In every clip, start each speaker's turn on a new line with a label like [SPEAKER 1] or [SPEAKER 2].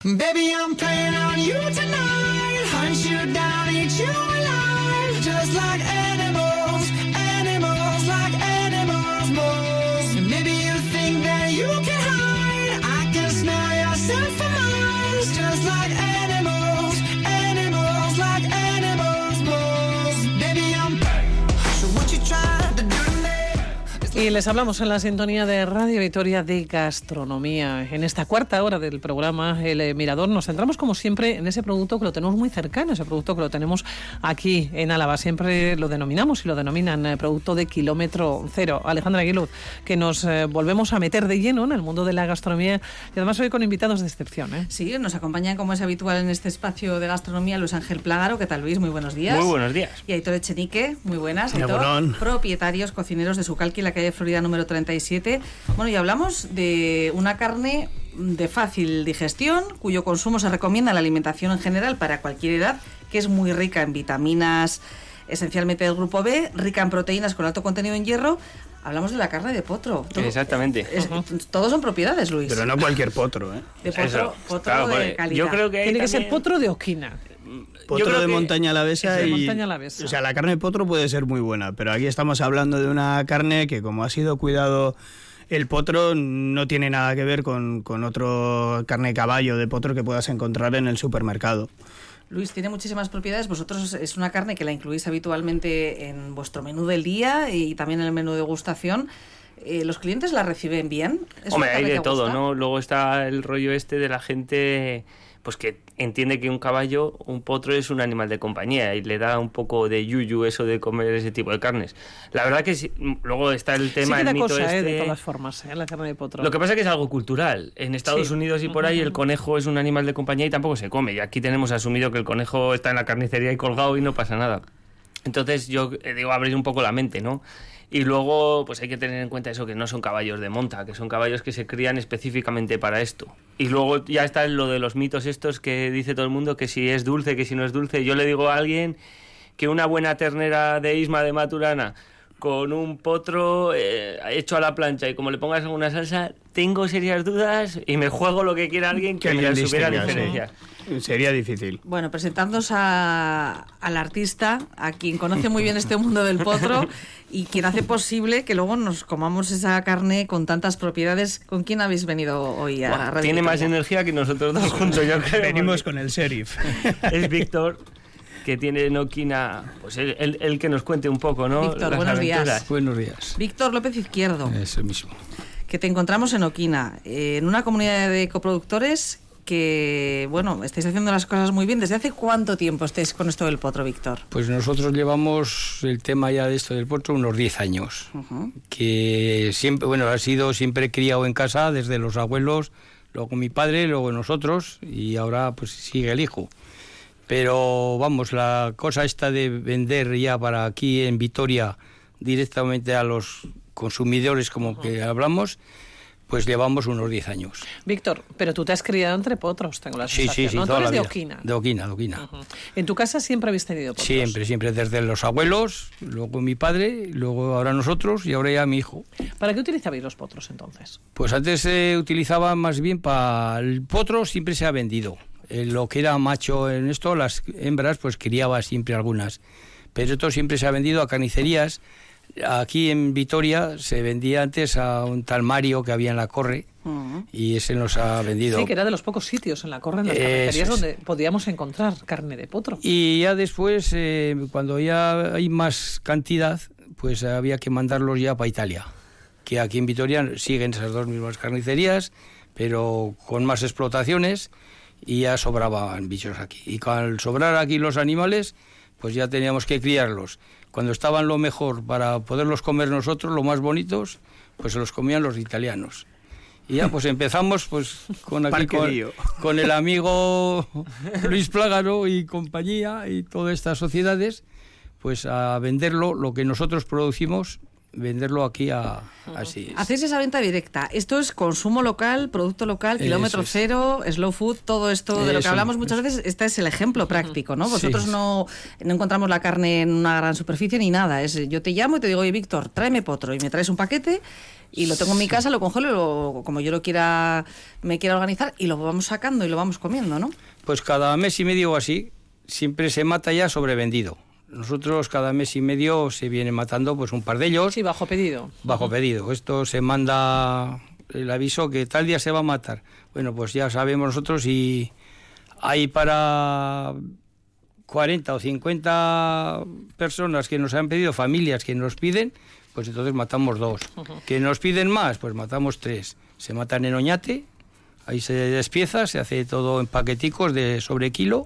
[SPEAKER 1] Baby, I'm playing on you tonight. Hunt you down, eat you alive. Just like animals, animals, like animals, moles. And maybe you think that you can hide. I can smell yourself for miles. Just like animals, animals, like animals, moles. Baby, I'm so what you trying to do to me?
[SPEAKER 2] Y les hablamos en la sintonía de Radio Vitoria de gastronomía. En esta cuarta hora del programa El Mirador nos centramos como siempre en ese producto que lo tenemos muy cercano, ese producto que lo tenemos aquí en Álava. Siempre lo denominamos y lo denominan producto de kilómetro cero. Alejandra Aguiluz, que nos volvemos a meter de lleno en el mundo de la gastronomía y además hoy con invitados de excepción.
[SPEAKER 3] Sí, nos acompañan como es habitual en este espacio de gastronomía Luis Ángel Plágaro. ¿Qué tal, Luis? Muy buenos días.
[SPEAKER 4] Muy buenos días.
[SPEAKER 3] Y Aitor Echenique, muy buenas. Aitor, propietarios cocineros de Sucalqui, la calle Florida número 37. Bueno, y hablamos de una carne de fácil digestión, cuyo consumo se recomienda en la alimentación en general para cualquier edad, que es muy rica en vitaminas, esencialmente del grupo B, rica en proteínas con alto contenido en hierro. Hablamos de la carne de potro.
[SPEAKER 4] Exactamente.
[SPEAKER 3] Todos son propiedades, Luis.
[SPEAKER 5] Pero no cualquier potro, ¿eh?
[SPEAKER 3] De potro, potro
[SPEAKER 4] claro,
[SPEAKER 3] de calidad.
[SPEAKER 4] Yo creo que
[SPEAKER 2] Tiene que ser potro de Oquina.
[SPEAKER 5] Potro de montaña alavesa y
[SPEAKER 2] montaña alavesa.
[SPEAKER 5] O sea, la carne de potro puede ser muy buena, pero aquí estamos hablando de una carne que, como ha sido cuidado el potro, no tiene nada que ver con otro carne de caballo de potro que puedas encontrar en el supermercado.
[SPEAKER 3] Luis, tiene muchísimas propiedades. Vosotros es una carne que la incluís habitualmente en vuestro menú del día y también en el menú de degustación. ¿Los clientes la reciben bien?
[SPEAKER 4] Hombre, hay de todo, ¿no? Luego está el rollo este de la gente pues que entiende que un caballo, un potro es un animal de compañía y le da un poco de yuyu eso de comer ese tipo de carnes. La verdad que sí, luego está el tema,
[SPEAKER 2] sí,
[SPEAKER 4] el mito
[SPEAKER 2] cosa,
[SPEAKER 4] este.
[SPEAKER 2] De todas formas, la carne de potro.
[SPEAKER 4] Lo que pasa es que es algo cultural. En Estados Unidos y por ahí el conejo es un animal de compañía y tampoco se come. Y aquí tenemos asumido que el conejo está en la carnicería y colgado y no pasa nada. Entonces yo digo, abrir un poco la mente, ¿no? Y luego pues hay que tener en cuenta eso, que no son caballos de monta, que son caballos que se crían específicamente para esto. Y luego ya está lo de los mitos estos que dice todo el mundo, que si es dulce, que si no es dulce. Yo le digo a alguien que una buena ternera de Isma de Maturana con un potro hecho a la plancha y como le pongas alguna salsa, tengo serias dudas y me juego lo que quiera alguien que me supiera diferenciar.
[SPEAKER 5] Sería difícil.
[SPEAKER 3] Bueno, presentándonos al artista, a quien conoce muy bien este mundo del potro y quien hace posible que luego nos comamos esa carne con tantas propiedades. ¿Con quién habéis venido hoy a Radio
[SPEAKER 4] Tiene
[SPEAKER 3] Vitoria?
[SPEAKER 4] más energía que nosotros dos juntos, yo creo.
[SPEAKER 5] Venimos con el sheriff.
[SPEAKER 4] Es Víctor, que tiene en Oquina, pues él que nos cuente un poco, ¿no?
[SPEAKER 3] Víctor,
[SPEAKER 4] las
[SPEAKER 3] buenos
[SPEAKER 4] aventuras.
[SPEAKER 3] días.
[SPEAKER 6] Buenos días.
[SPEAKER 3] Víctor López Izquierdo,
[SPEAKER 6] Eso mismo.
[SPEAKER 3] que te encontramos en Oquina, en una comunidad de coproductores que, bueno, estáis haciendo las cosas muy bien. ¿Desde hace cuánto tiempo estáis con esto del potro, Víctor?
[SPEAKER 6] Pues nosotros llevamos el tema ya de esto del potro unos 10 años. Que siempre, bueno, ha sido siempre criado en casa desde los abuelos, luego mi padre, luego nosotros y ahora pues sigue el hijo. Pero vamos, la cosa esta de vender ya para aquí en Vitoria directamente a los consumidores como que hablamos, pues llevamos unos 10 años.
[SPEAKER 2] Víctor, pero tú te has criado entre potros, tengo la
[SPEAKER 6] Sí,
[SPEAKER 2] sensación, ¿no?
[SPEAKER 6] toda
[SPEAKER 2] Tú eres
[SPEAKER 6] la
[SPEAKER 2] de
[SPEAKER 6] vida.
[SPEAKER 2] Oquina.
[SPEAKER 6] De Oquina.
[SPEAKER 2] ¿En tu casa siempre habéis tenido potros?
[SPEAKER 6] Siempre, desde los abuelos, luego mi padre, luego ahora nosotros y ahora ya mi hijo.
[SPEAKER 2] ¿Para qué utilizabais los potros entonces?
[SPEAKER 6] Pues antes se utilizaba más bien para el potro, siempre se ha vendido. Lo que era macho en esto, las hembras pues criaba siempre algunas. Pero esto siempre se ha vendido a carnicerías. Aquí en Vitoria se vendía antes a un tal Mario que había en la Corre y ese nos ha vendido.
[SPEAKER 2] Sí, que era de los pocos sitios en la Corre, en las carnicerías donde podíamos encontrar carne de potro.
[SPEAKER 6] Y ya después, cuando ya hay más cantidad, pues había que mandarlos ya para Italia. Que aquí en Vitoria siguen esas dos mismas carnicerías, pero con más explotaciones y ya sobraban bichos aquí. Y al sobrar aquí los animales, pues ya teníamos que criarlos. Cuando estaban lo mejor para poderlos comer nosotros, lo más bonitos, pues se los comían los italianos. Y ya pues empezamos pues con el amigo Luis Plágaro y compañía y todas estas sociedades, pues a venderlo, lo que nosotros producimos, venderlo aquí así.
[SPEAKER 3] Hacéis esa venta directa. Esto es consumo local, producto local, kilómetro cero, slow food, todo esto de lo que hablamos muchas veces. Este es el ejemplo práctico, ¿no? Vosotros no encontramos la carne en una gran superficie ni nada. Es yo te llamo y te digo, oye, Víctor, tráeme potro y me traes un paquete y lo tengo en mi casa, lo congelo, como yo me quiera organizar, y lo vamos sacando y lo vamos comiendo, ¿no?
[SPEAKER 6] Pues cada mes y medio o así, siempre se mata ya sobrevendido. Nosotros cada mes y medio se viene matando pues un par de ellos.
[SPEAKER 2] Sí, bajo pedido.
[SPEAKER 6] Bajo pedido. Esto se manda el aviso que tal día se va a matar. Bueno, pues ya sabemos nosotros, y hay para 40 o 50 personas que nos han pedido, familias que nos piden, pues entonces matamos 2. Que nos piden más, pues matamos 3. Se matan en Oñate, ahí se despieza, se hace todo en paqueticos de sobre kilo,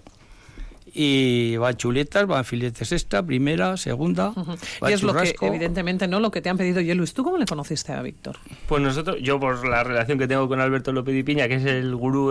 [SPEAKER 6] y van chuletas, van filetes extra, primera, segunda,
[SPEAKER 2] y es churrasco. Lo que, evidentemente, no lo que te han pedido. Luis, ¿tú cómo le conociste a Víctor?
[SPEAKER 4] Pues yo por la relación que tengo con Alberto López y Piña, que es el gurú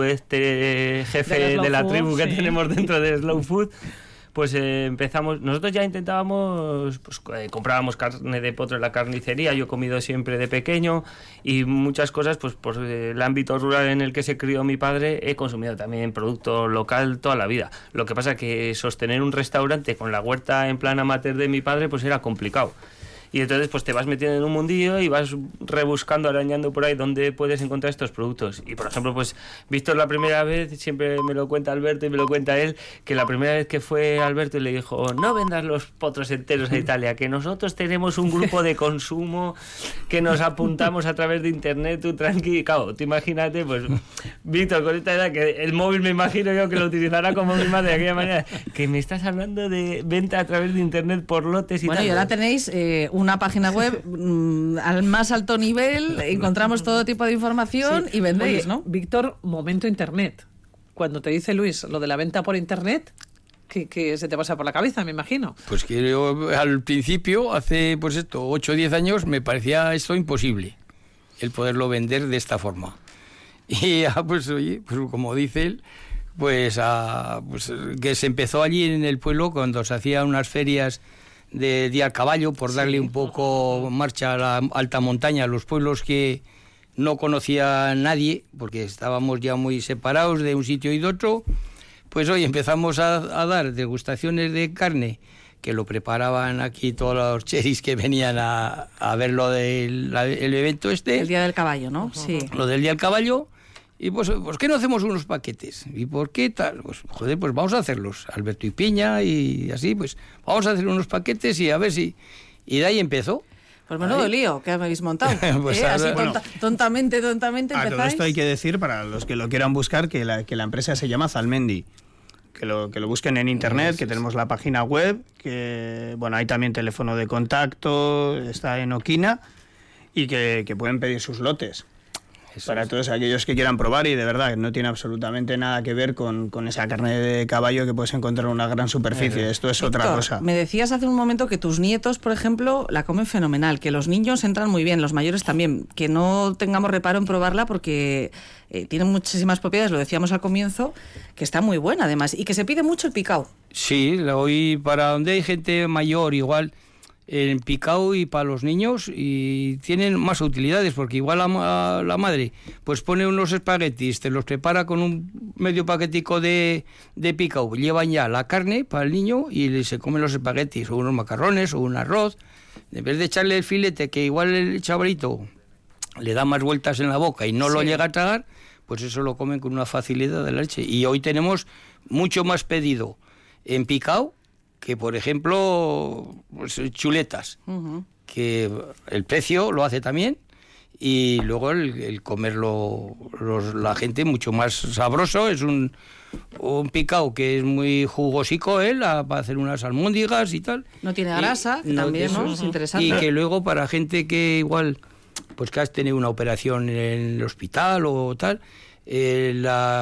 [SPEAKER 4] jefe de la tribu que tenemos dentro de Slow Food, pues empezamos. Nosotros ya intentábamos, pues comprábamos carne de potro en la carnicería. Yo he comido siempre de pequeño, y muchas cosas, pues por el ámbito rural en el que se crió mi padre, he consumido también producto local toda la vida. Lo que pasa es que sostener un restaurante con la huerta en plan amateur de mi padre pues era complicado. Y entonces pues te vas metiendo en un mundillo y vas rebuscando, arañando por ahí dónde puedes encontrar estos productos. Y por ejemplo, pues Víctor la primera vez, siempre me lo cuenta Alberto y me lo cuenta él, que la primera vez que fue Alberto y le dijo: no vendas los potros enteros a Italia, que nosotros tenemos un grupo de consumo que nos apuntamos a través de internet, tú tranqui. Claro, tú imagínate, pues Víctor con esta edad, que el móvil me imagino yo que lo utilizará como mi madre de aquella manera, que me estás hablando de venta a través de internet por lotes y tal.
[SPEAKER 3] Bueno, y ahora tenéis una página web al más alto nivel, encontramos todo tipo de información y vendéis, ¿no?
[SPEAKER 2] Víctor, momento internet. Cuando te dice Luis lo de la venta por internet, ¿qué se te pasa por la cabeza, me imagino?
[SPEAKER 6] Pues que yo al principio, hace 8 o 10 años, me parecía esto imposible, el poderlo vender de esta forma. Y pues oye, pues como dice él, pues que se empezó allí en el pueblo cuando se hacían unas ferias de día al caballo, por darle un poco marcha a la alta montaña, a los pueblos que no conocía nadie, porque estábamos ya muy separados de un sitio y de otro. Pues hoy empezamos a dar degustaciones de carne, que lo preparaban aquí todos los cheris que venían a ver lo del el evento este.
[SPEAKER 3] El Día del Caballo, ¿no? Sí.
[SPEAKER 6] Lo del Día del Caballo. Y pues ¿qué no hacemos unos paquetes? ¿Y por qué tal? Pues joder, pues vamos a hacerlos. Alberto y Piña y así, pues vamos a hacer unos paquetes y a ver si... Y de ahí empezó.
[SPEAKER 3] Pues menudo lío que habéis montado.
[SPEAKER 6] Pues
[SPEAKER 3] así tontamente empezáis.
[SPEAKER 5] A todo esto hay que decir, para los que lo quieran buscar, que la empresa se llama Zalmendi. Que lo busquen en internet, que tenemos la página web, que bueno, hay también teléfono de contacto, está en Oquina, y que pueden pedir sus lotes. Para todos aquellos que quieran probar, y de verdad no tiene absolutamente nada que ver con esa carne de caballo que puedes encontrar en una gran superficie. Esto es
[SPEAKER 3] Víctor,
[SPEAKER 5] otra cosa.
[SPEAKER 3] Me decías hace un momento que tus nietos, por ejemplo, la comen fenomenal, que los niños entran muy bien, los mayores también, que no tengamos reparo en probarla porque tiene muchísimas propiedades, lo decíamos al comienzo, que está muy buena además, y que se pide mucho el picao.
[SPEAKER 6] Sí, hoy para donde hay gente mayor igual, el picao y para los niños, y tienen más utilidades, porque igual la madre pues pone unos espaguetis, te los prepara con un medio paquetico de picao, llevan ya la carne para el niño y se comen los espaguetis o unos macarrones o un arroz, en vez de echarle el filete, que igual el chavalito le da más vueltas en la boca y no lo llega a tragar, pues eso lo comen con una facilidad de la leche. Y hoy tenemos mucho más pedido en picao que, por ejemplo, pues, chuletas, que el precio lo hace también, y luego el comerlo la gente mucho más sabroso. Es un picao que es muy jugosico para hacer unas almóndigas y tal.
[SPEAKER 3] No tiene grasa, que también ¿no? Es interesante.
[SPEAKER 6] Y que luego para gente que igual, pues que has tenido una operación en el hospital o tal, le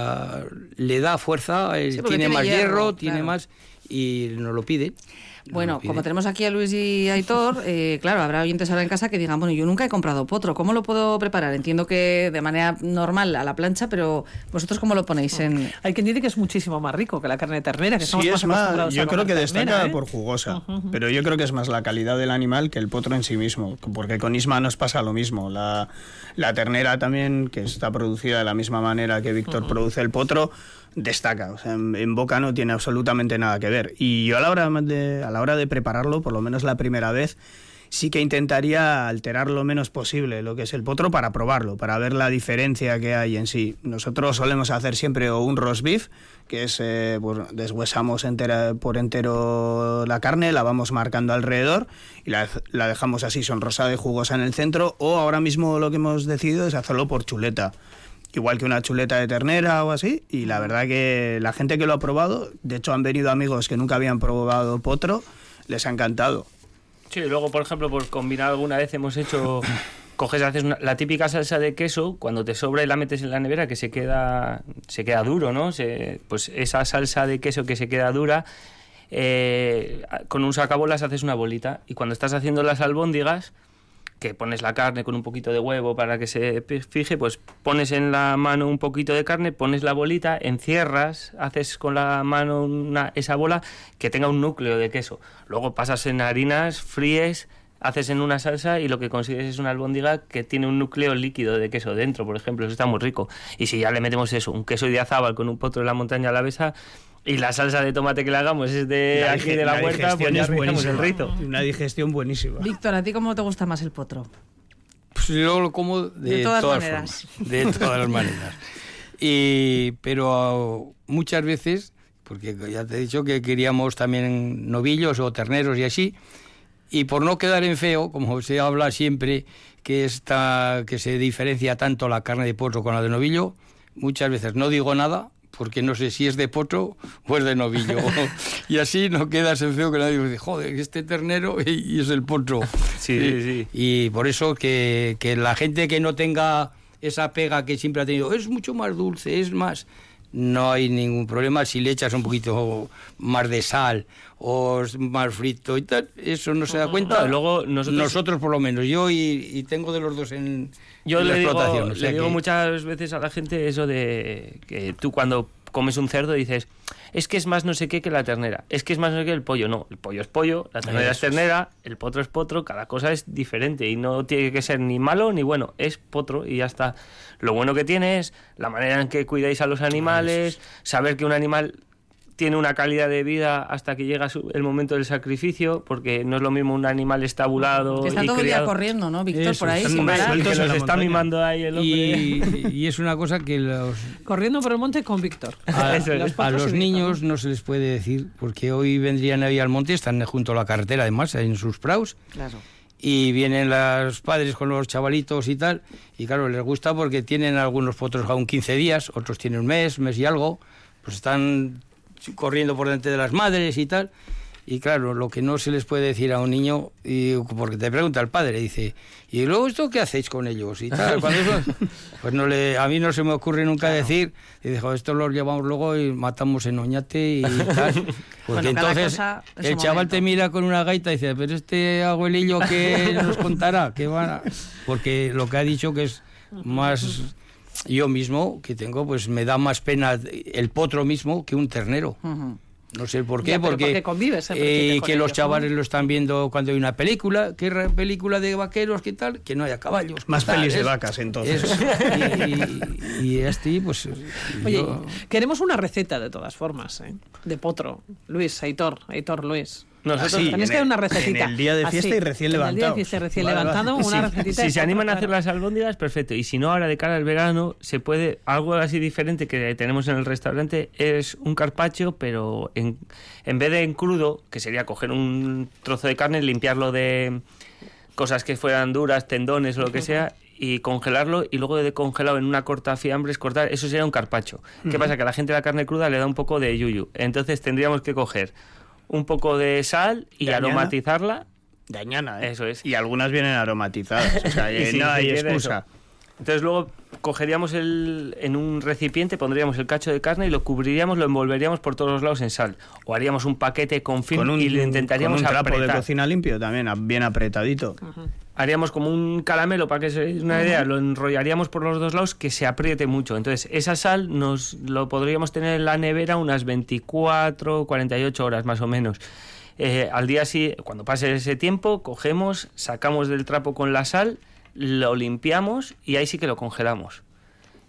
[SPEAKER 6] da fuerza, tiene más hierro, tiene más... y nos lo pide.
[SPEAKER 3] Bueno, como tenemos aquí a Luis y a Aitor, claro, habrá oyentes ahora en casa que digan, bueno, yo nunca he comprado potro, ¿cómo lo puedo preparar? Entiendo que de manera normal a la plancha, pero ¿vosotros cómo lo ponéis?
[SPEAKER 2] Hay quien dice que es muchísimo más rico que la carne de ternera, que
[SPEAKER 5] sí,
[SPEAKER 2] estamos más acostumbrados
[SPEAKER 5] yo
[SPEAKER 2] a
[SPEAKER 5] creo que
[SPEAKER 2] ternera,
[SPEAKER 5] destaca por jugosa, pero yo creo que es más la calidad del animal que el potro en sí mismo, porque con Isma nos pasa lo mismo. La ternera también, que está producida de la misma manera que Víctor produce el potro, destaca, o sea, en boca no tiene absolutamente nada que ver. Y yo a la hora de prepararlo, por lo menos la primera vez, sí que intentaría alterar lo menos posible lo que es el potro para probarlo, para ver la diferencia que hay en sí. Nosotros solemos hacer siempre un roast beef, que es, pues, deshuesamos por entero la carne, la vamos marcando alrededor y la dejamos así sonrosada y jugosa en el centro, o ahora mismo lo que hemos decidido es hacerlo por chuleta. Igual que una chuleta de ternera o así, y la verdad que la gente que lo ha probado, de hecho han venido amigos que nunca habían probado potro, les ha encantado.
[SPEAKER 4] Sí, luego, por ejemplo, por combinar alguna vez hemos hecho... haces la típica salsa de queso, cuando te sobra y la metes en la nevera, que se queda duro, ¿no? Pues esa salsa de queso que se queda dura, con un sacabolas haces una bolita, y cuando estás haciendo las albóndigas, que pones la carne con un poquito de huevo para que se fije, pues pones en la mano un poquito de carne, pones la bolita, encierras, haces con la mano esa bola que tenga un núcleo de queso. Luego pasas en harinas, fríes, haces en una salsa y lo que consigues es una albóndiga que tiene un núcleo líquido de queso dentro, por ejemplo. Eso está muy rico. Y si ya le metemos eso, un queso idiazábal con un potro de la montaña alavesa, y la salsa de tomate que le hagamos es de aquí de la huerta, pues ya rizamos el rito.
[SPEAKER 5] Una digestión buenísima.
[SPEAKER 3] Víctor, ¿a ti cómo te gusta más el potro?
[SPEAKER 6] Pues yo lo como de todas maneras. Formas, de todas las maneras. Pero muchas veces, porque ya te he dicho que queríamos también novillos o terneros y así, y por no quedar en feo, como se habla siempre, que se diferencia tanto la carne de potro con la de novillo, muchas veces no digo nada, porque no sé si es de potro o es de novillo. Y así no quedas en feo, que nadie dice, joder, este ternero y es el potro.
[SPEAKER 4] Sí.
[SPEAKER 6] Y por eso que la gente que no tenga esa pega que siempre ha tenido, es mucho más dulce, es más... No hay ningún problema si le echas un poquito más de sal o más frito y tal, eso no se da cuenta.
[SPEAKER 4] No, luego
[SPEAKER 6] nosotros por lo menos, yo y tengo de los dos en la explotación. O sea,
[SPEAKER 4] le digo muchas veces a la gente eso de que tú cuando comes un cerdo dices, es que es más no sé qué que la ternera, es que es más no sé qué el pollo. No, el pollo es pollo, la ternera es ternera, el potro es potro, cada cosa es diferente y no tiene que ser ni malo ni bueno, es potro y ya está. Lo bueno que tiene es la manera en que cuidáis a los animales, saber que un animal tiene una calidad de vida hasta que llega el momento del sacrificio, porque no es lo mismo un animal estabulado
[SPEAKER 3] está
[SPEAKER 4] y
[SPEAKER 3] todo el
[SPEAKER 4] criado.
[SPEAKER 3] día corriendo, ¿no, Víctor?
[SPEAKER 6] Eso,
[SPEAKER 3] por ahí
[SPEAKER 6] están
[SPEAKER 3] sin parar.
[SPEAKER 4] Sueltos, se está mimando ahí el hombre.
[SPEAKER 6] Y es una cosa que
[SPEAKER 2] Corriendo por el monte con Víctor.
[SPEAKER 6] A los niños no se les puede decir, porque hoy vendrían ahí al monte, están junto a la carretera además, en sus praus.
[SPEAKER 3] Claro.
[SPEAKER 6] Y vienen los padres con los chavalitos y tal, y claro, les gusta porque tienen algunos potros aún 15 días, otros tienen un mes y algo, pues están corriendo por delante de las madres y tal, y claro, lo que no se les puede decir a un niño, porque te pregunta el padre, dice, ¿y luego esto qué hacéis con ellos? Y tal, pues a mí no se me ocurre nunca decir, y dijo, esto lo llevamos luego y matamos en Oñate y tal, porque entonces el chaval te mira con una gaita y dice, pero este abuelillo ¿qué nos contará? Porque lo que ha dicho que es más... Yo mismo, que tengo, pues me da más pena el potro mismo que un ternero.
[SPEAKER 3] Uh-huh.
[SPEAKER 6] No sé por qué, porque
[SPEAKER 2] convives,
[SPEAKER 6] que ellos, los chavales, ¿no? Lo están viendo cuando hay una película, ¿qué película de vaqueros, qué tal? Que no haya caballos.
[SPEAKER 5] Más pelis de vacas, entonces.
[SPEAKER 6] Y pues...
[SPEAKER 2] Oye, queremos una receta de todas formas, de potro. Luis, Aitor, Luis.
[SPEAKER 4] Nosotros
[SPEAKER 2] tenéis que dar una recetita.
[SPEAKER 5] En el día de fiesta y recién levantado.
[SPEAKER 2] En el día de fiesta y recién levantado, una recetita.
[SPEAKER 4] Si se animan a hacer las albóndigas, perfecto. Y si no, ahora de cara al verano, se puede... Algo así diferente que tenemos en el restaurante es un carpaccio, pero en vez de en crudo, que sería coger un trozo de carne, limpiarlo de cosas que fueran duras, tendones o lo que sea, y congelarlo, y luego de congelado en una cortafiambres, cortar, eso sería un carpaccio. ¿Qué pasa? Que a la gente la carne cruda le da un poco de yuyu. Entonces tendríamos que coger un poco de sal y aromatizarla.
[SPEAKER 5] De añana, ¿eh?
[SPEAKER 4] Eso es.
[SPEAKER 5] Y algunas vienen aromatizadas, o sea,
[SPEAKER 4] sí,
[SPEAKER 5] no hay
[SPEAKER 4] excusa.
[SPEAKER 5] excusa.
[SPEAKER 4] Entonces luego cogeríamos en un recipiente, pondríamos el cacho de carne y lo cubriríamos, lo envolveríamos por todos los lados en sal. O haríamos un paquete con film y lo intentaríamos
[SPEAKER 5] con un trapo
[SPEAKER 4] apretar.
[SPEAKER 5] de cocina limpio también, bien apretadito.
[SPEAKER 2] Uh-huh.
[SPEAKER 4] Haríamos como un caramelo, para que se den una idea, lo enrollaríamos por los dos lados, que se apriete mucho. Entonces esa sal lo podríamos tener en la nevera unas 24, 48 horas más o menos. Al día sí, cuando pase ese tiempo, cogemos, sacamos del trapo con la sal, lo limpiamos y ahí sí que lo congelamos.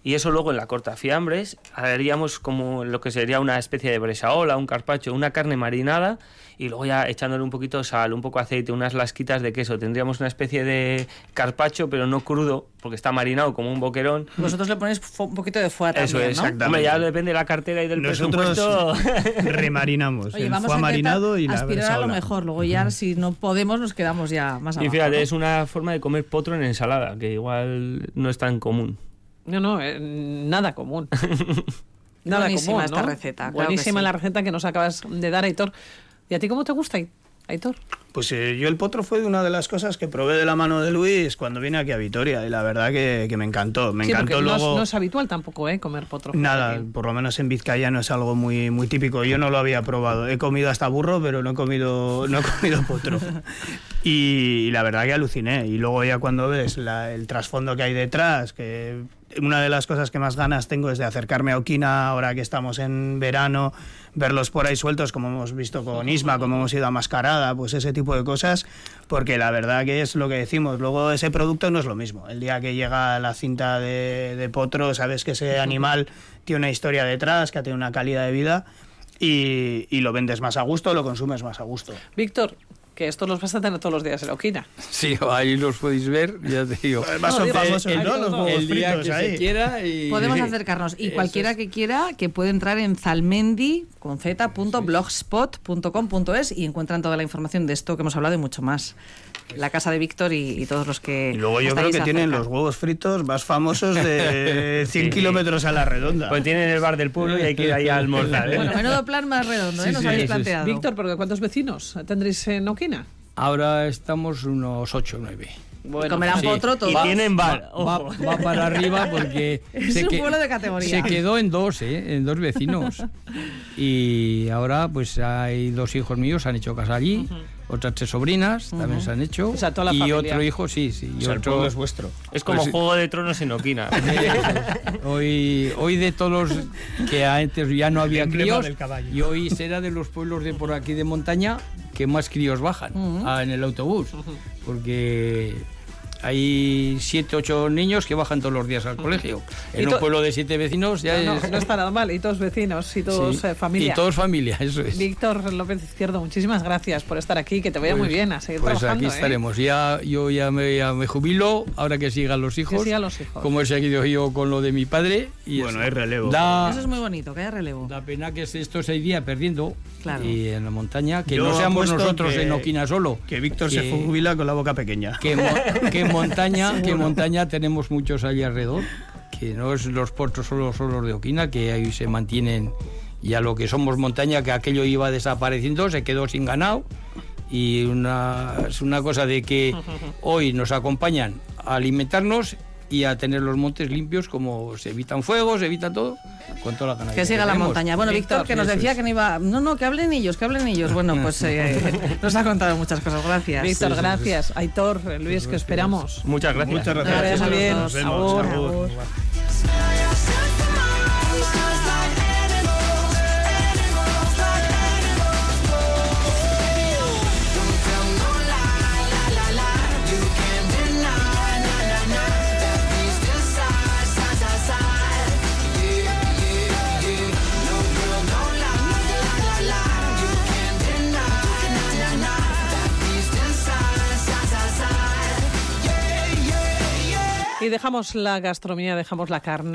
[SPEAKER 4] Y eso luego en la cortafiambres haríamos como lo que sería una especie de bresaola, un carpaccio, una carne marinada, y luego ya echándole un poquito de sal, un poco de aceite, unas lasquitas de queso. Tendríamos una especie de carpaccio, pero no crudo, porque está marinado como un boquerón.
[SPEAKER 3] Vosotros le ponéis un poquito de foie también,
[SPEAKER 4] Eso es,
[SPEAKER 3] ¿no?
[SPEAKER 4] exactamente. Hombre, ya depende de la cartera y del presupuesto.
[SPEAKER 5] Remarinamos.
[SPEAKER 3] Oye,
[SPEAKER 5] el
[SPEAKER 3] vamos
[SPEAKER 5] foie
[SPEAKER 3] a
[SPEAKER 5] marinado y la
[SPEAKER 3] aspirar a lo
[SPEAKER 5] bresaola.
[SPEAKER 3] mejor. Luego ya, si no podemos, nos quedamos ya más abajo.
[SPEAKER 4] Y fíjate,
[SPEAKER 3] ¿no?
[SPEAKER 4] es una forma de comer potro en ensalada, que igual no es tan común.
[SPEAKER 2] No, nada común. Nada
[SPEAKER 3] Buenísima
[SPEAKER 2] común,
[SPEAKER 3] esta
[SPEAKER 2] ¿no?
[SPEAKER 3] receta, claro
[SPEAKER 2] Buenísima
[SPEAKER 3] que sí.
[SPEAKER 2] la receta que nos acabas de dar, Aitor. ¿Y a ti cómo te gusta, Aitor?
[SPEAKER 5] Pues yo el potro fue una de las cosas que probé de la mano de Luis cuando vine aquí a Vitoria y la verdad que me encantó. Me
[SPEAKER 2] Sí,
[SPEAKER 5] encantó
[SPEAKER 2] porque
[SPEAKER 5] luego...
[SPEAKER 2] no es habitual tampoco, comer potro.
[SPEAKER 5] Nada,
[SPEAKER 2] Aquí.
[SPEAKER 5] por lo menos en Vizcaya no es algo muy, muy típico. Yo no lo había probado. He comido hasta burro, pero no he comido potro. Y la verdad que aluciné. Y luego ya cuando ves el trasfondo que hay detrás, que una de las cosas que más ganas tengo es de acercarme a Oquina ahora que estamos en verano, verlos por ahí sueltos, como hemos visto con Isma, como hemos ido a Mascarada, pues ese tipo de cosas, porque la verdad que es lo que decimos. Luego ese producto no es lo mismo. El día que llega la cinta de potro, sabes que ese animal tiene una historia detrás, que tiene una calidad de vida y lo vendes más a gusto, lo consumes más a gusto.
[SPEAKER 2] Víctor, que estos los vas a tener todos los días en la Oquina.
[SPEAKER 6] Sí, ahí los podéis ver, ya te digo.
[SPEAKER 5] Además son famosos, ¿no? Los huevos
[SPEAKER 6] El día
[SPEAKER 5] fritos
[SPEAKER 6] que
[SPEAKER 5] ahí.
[SPEAKER 6] se quiera y...
[SPEAKER 3] Podemos acercarnos. Y cualquiera que quiera, que puede entrar en zalmendi.blogspot.com.es y encuentran toda la información de esto que hemos hablado y mucho más. La casa de Víctor y todos los que...
[SPEAKER 5] Y luego yo
[SPEAKER 3] hasta
[SPEAKER 5] creo
[SPEAKER 3] ahí
[SPEAKER 5] que
[SPEAKER 3] se
[SPEAKER 5] tienen
[SPEAKER 3] acercan.
[SPEAKER 5] los huevos fritos más famosos de 100 kilómetros a la redonda.
[SPEAKER 4] Pues tienen el bar del pueblo y hay que ir ahí a almorzar, ¿eh?
[SPEAKER 3] Bueno, menudo plan más redondo, nos habéis planteado.
[SPEAKER 2] Víctor, porque ¿cuántos vecinos tendréis en Oquina?
[SPEAKER 6] Ahora estamos unos 8 o 9.
[SPEAKER 2] Bueno,
[SPEAKER 3] Comerán
[SPEAKER 6] sí.
[SPEAKER 3] potro todos.
[SPEAKER 4] Y tienen bar,
[SPEAKER 6] Va,
[SPEAKER 4] ojo.
[SPEAKER 6] va para arriba porque
[SPEAKER 3] Es un pueblo de categoría.
[SPEAKER 6] se quedó en dos vecinos. Y ahora pues hay 2 hijos míos, han hecho casa allí, otras 3 sobrinas también se han hecho.
[SPEAKER 2] O sea, toda la
[SPEAKER 6] y
[SPEAKER 2] familia.
[SPEAKER 6] otro hijo, sí.
[SPEAKER 5] O
[SPEAKER 6] Y
[SPEAKER 5] sea, el
[SPEAKER 6] otro,
[SPEAKER 5] pueblo es vuestro.
[SPEAKER 4] Es como
[SPEAKER 6] Pues sí.
[SPEAKER 4] Juego de Tronos en Oquina.
[SPEAKER 6] Hoy de todos los que antes ya no había
[SPEAKER 5] Emblema
[SPEAKER 6] críos,
[SPEAKER 5] del caballo.
[SPEAKER 6] y hoy será de los pueblos de por aquí de montaña que más críos bajan en el autobús, porque hay 7, 8 niños que bajan todos los días al colegio.
[SPEAKER 2] Y
[SPEAKER 6] En un pueblo de 7 vecinos ya
[SPEAKER 2] no,
[SPEAKER 6] es...
[SPEAKER 2] no está nada mal. Y todos vecinos, y todos
[SPEAKER 6] Sí.
[SPEAKER 2] familia.
[SPEAKER 6] Y todos familia, eso es.
[SPEAKER 2] Víctor López Izquierdo, muchísimas gracias por estar aquí. Que te vaya muy bien a seguir
[SPEAKER 6] Pues
[SPEAKER 2] trabajando.
[SPEAKER 6] aquí estaremos. Yo ya me jubilo, ahora que sigan los hijos.
[SPEAKER 2] Que sigan los hijos.
[SPEAKER 6] Como he seguido yo con lo de mi padre. Y
[SPEAKER 5] Bueno,
[SPEAKER 6] eso.
[SPEAKER 5] hay relevo.
[SPEAKER 3] Eso es muy bonito, que haya relevo.
[SPEAKER 6] Da pena que esto se iría perdiendo.
[SPEAKER 3] Claro.
[SPEAKER 6] Y en la montaña, que
[SPEAKER 5] Yo
[SPEAKER 6] no seamos
[SPEAKER 5] apuesto
[SPEAKER 6] nosotros
[SPEAKER 5] que-
[SPEAKER 6] en Oquina solo.
[SPEAKER 5] Que Víctor se jubila con la boca pequeña.
[SPEAKER 6] Que en montaña tenemos muchos allí alrededor, que no es los puertos solo los de Oquina, que ahí se mantienen, y a lo que somos montaña, que aquello iba desapareciendo, se quedó sin ganado, y es una cosa de que hoy nos acompañan a alimentarnos y a tener los montes limpios, como se evitan fuegos, se evita todo, con toda la ganadería
[SPEAKER 3] Que siga la
[SPEAKER 6] tenemos.
[SPEAKER 3] montaña. Bueno, Víctor, que nos
[SPEAKER 6] eso
[SPEAKER 3] decía
[SPEAKER 6] es.
[SPEAKER 3] que no iba... No, que hablen ellos, Bueno, pues nos ha contado muchas cosas. Gracias.
[SPEAKER 2] Víctor, gracias. Aitor, Luis, que esperamos.
[SPEAKER 4] Muchas gracias.
[SPEAKER 5] Muchas
[SPEAKER 2] Que
[SPEAKER 5] gracias.
[SPEAKER 2] vaya bien.
[SPEAKER 5] Nos vemos.
[SPEAKER 2] Agur,
[SPEAKER 5] Agur.
[SPEAKER 2] agur.
[SPEAKER 1] Smell yourself for miles, just like animals, animals like animals. Baby, don't tell no lie, la la la. You can't deny, na na na. That beast inside, side to side. Yeah, yeah, yeah. No girl, don't lie, la la la. You can't deny, na na na. That beast inside, side to side. Yeah, yeah, yeah.
[SPEAKER 2] Y dejamos la gastronomía, dejamos la carne.